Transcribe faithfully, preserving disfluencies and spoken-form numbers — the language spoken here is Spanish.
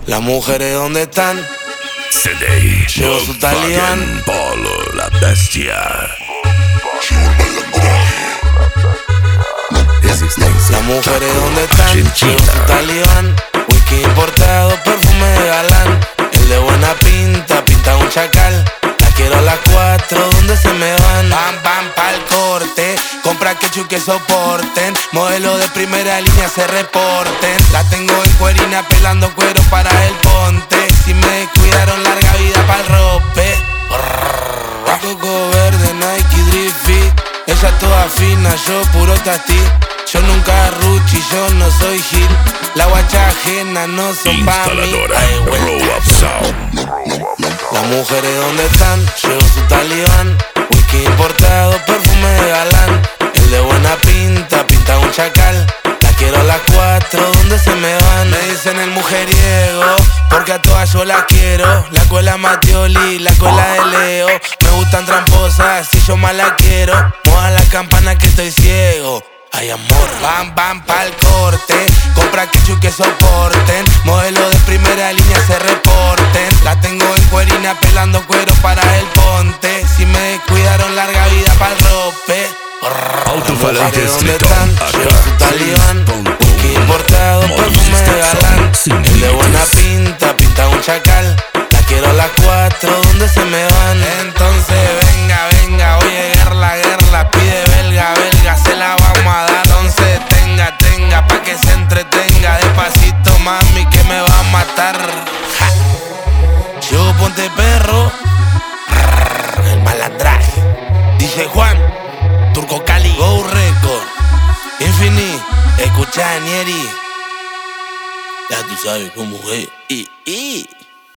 Las mujeres, ¿dónde están? C D I, Llegó su talibán. Polo, la bestia. Las mujeres, ¿dónde están? Llegó su talibán. Whisky importado, perfume de galán. El de buena pinta, pinta un chacal. La quiero a las cuatro, ¿dónde se me van? Van, van pa'l corte. Compra ketchup que soporten. Modelo de primera línea se reporten. La tengo en cuerina pelando cuero para el ponte. Si me descuidaron, larga vida pa'l rope. Coco verde, Nike, Drift. Ella toda fina, yo puro tastí. Yo nunca ruchi, yo no soy Gil. La guacha ajena no son pa' mí. Instaladora Row Up Sound. Las mujeres, ¿dónde están? Llegó su talibán. Whisky importado, perfume de galán. El de buena pinta, pinta un chacal. La quiero a las cuatro, ¿dónde se me van? Me dicen el mujeriego, porque a todas yo las quiero. La escuela Matioli, la escuela de Leo. Me gustan tramposas, si yo más la quiero. Muevan la campana que estoy ciego. Ay, amor, van, van pa'l corte. Compra ketchup que soporten. Modelo de primera línea se reporten. La tengo en cuerina pelando cuero para el ponte. Si me descuidaron, larga vida pa'l rope. Autofalante ¿Dónde Street están? Llegó su talibán. Whisky importado, perfume de galán. El de buena pinta, pinta un chacal. La quiero a las cuatro, ¿dónde se me van? Entonces venga, venga, oye, guerla, guerla. Pide belga, belga, se la vamos a dar. Entonces tenga, tenga, pa' que se entretenga. Despacito, mami, que me va a matar. Ja. Yo ponte perro. El malandraje. Dice Juan, Turco Cali, Go Record, Infini, escucha a Nieri. Ya tú sabes cómo es. Y, y.